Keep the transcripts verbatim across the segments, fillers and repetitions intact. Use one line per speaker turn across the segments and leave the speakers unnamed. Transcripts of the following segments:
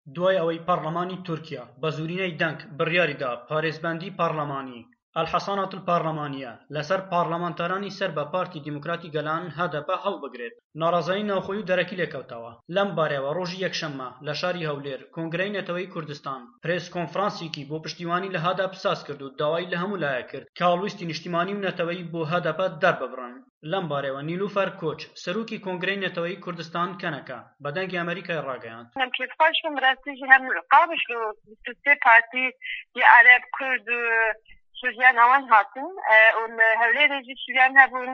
دوای ئەوەی پەرلەمانی تورکیا بە زوورینەی دەنگ بڕیاریدا پارێزبەندی پارلەمانی الحەسانات الپارلەمانیە لەسەر پارلەمانتارانی سەر بە پارتی دیموکراتی گەلان هەدەپە هەڵبگرێت، ناڕازایی ناوخۆیی و دەرەکی لێکەوتەوە. لەم بارەیەوە ڕۆژی یەکشەممە لە شاری هەولێر کۆنگرەی نەتەوەی کوردستان پرێس کۆنفرانسێکی بۆ پشتیوانی لە هەدا پساس کرد و داوای لە هەموو لایە کرد کە هەڵویستی نیشتیمانی و نەتەوەی بۆ هەدەپە دەرببڕن. لەم بارەیەوە نیلوفەر کۆچ سەرۆکی کۆنگرەی نەتەوەی کوردستان کەنەکە بە دەنگی ئەمریکای ڕاگەیاند.
کێفاشم ڕاستیژی هەم قابش و سێ پارتی عەرەب کورد سوریان ئەوان هاتن و هەولێرێکی سوریان هەبوون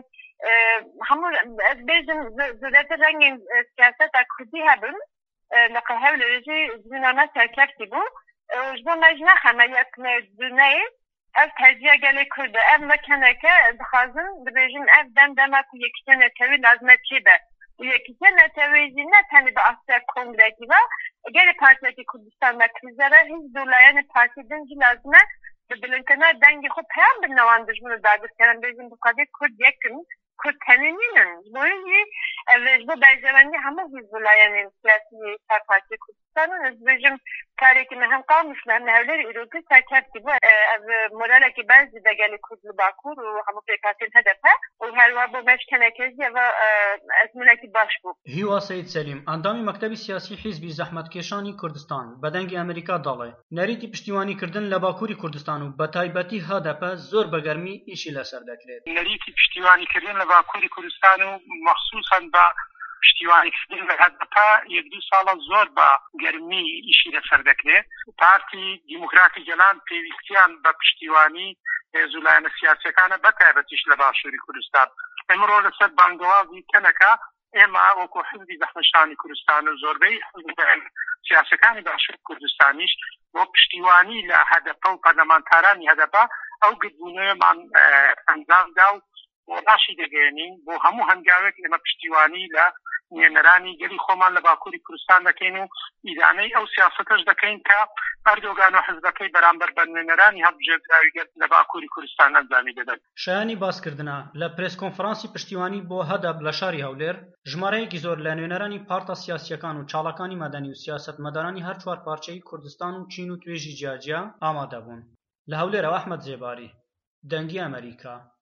هەموو ئەس بێژم زۆرەتر ڕەنگین سیاسەتا کوردی هەبن لەقە هەولێرێکی زمینانە سەرکەفتی بوو ji bo me ji nexeme yekduneyê ev terciya gelê Kurd e ev vekeneke dixwazin dibêjin ev dem dema ku yekîtiya netewî lazim e çêbe û yekîtiya netewî jî ne tenê bi asya kongrekî ve gelê partiyekî Kurdistan me krize re hîç dûlayanê partî din jî lazim e bi bilinkirina dengê xwe peyam bin newan dijmin û dagirkerin bêjin bi qadê Kurd yekin Kurd tenê nînin ji bo jî ev ji bo berjevendî hemû hîzbûlayanên siyasî ser partiyê Kurdistanê ez dibêjim karekî me hem qamiş me hem hewlêrê îrokî serkefti bû ev moralekî berz dide gelê Kurd li Bakur û hemû pêkhatên hedef e û herwa bo meşkeneke jî ev ezmûnekî baş bû.
هیوا سەید سەلیم ئەندامی مەکتەبی سیاسی حیزبی زەحمەتکێشانی کوردستان بە دەنگی ئەمریکا دەڵێ نەریتی پشتیوانیکردن لە باکووری کوردستان و بە تایبەتی هەدەپە زۆر بەگەرمی ئیشی لەسەر دەکرێت.
نەریتی پشتیوانیکردن لە باکووری کوردستان و مەخسووسەن بە پشتیوانیکردن لە هەدەپە یەک دوو ساڵە زۆر بە گەرمی ئیشی لەسەر دەکرێت. پارتی دیموکراتی گەلان پێویستیان بە پشتیوانی هێزولایەنە سیاسیەکانە بەتایبەتیش لە باشووری کوردستان. ئەمڕۆ لەسەر بانگەوازی کەنەکە ئێمە وەکو حزبی زەحمەتکێشانی کوردستان و زۆربەی سیاسەکانی باشووری کوردستانیش بۆ پشتیوانی لە هەدەپە و پەرلەمانتارانی هەدەپە ئەو گرتبوونەوەمان ئەنجامدا و وەڵاشی دەگەێنین بۆ هەموو هەنگاوێک ئێمە پشتیوانی لە نوێنەرانی گەلی خۆمان لە باکووری کوردستان دەکەین و ئیدانەی ئەو سیاسەتەش دەکەین کە ئەردۆگان و حزبەکەی بەرامبەر بە نوێنەرانی هەڵبژێردراوی لە باکووری کوردستان ئەنجامی دەدەن.
شایانی باسکردنە لە پرێس کۆنفرانسی پشتیوانی بۆ هەدەپ لە شاری هەولێر ژمارەیەکی زۆر لە نوێنەرانی پارتە سیاسیەکان و چاڵەکانی مەدەنی و سیاسەتمەدارانی هەر چوار پارچەی کوردستان و چین و توێژی جیاجیا ئامادە بوون. لە هەولێرەوە ئەحمەد جێباری دەنگی ئەمریکا.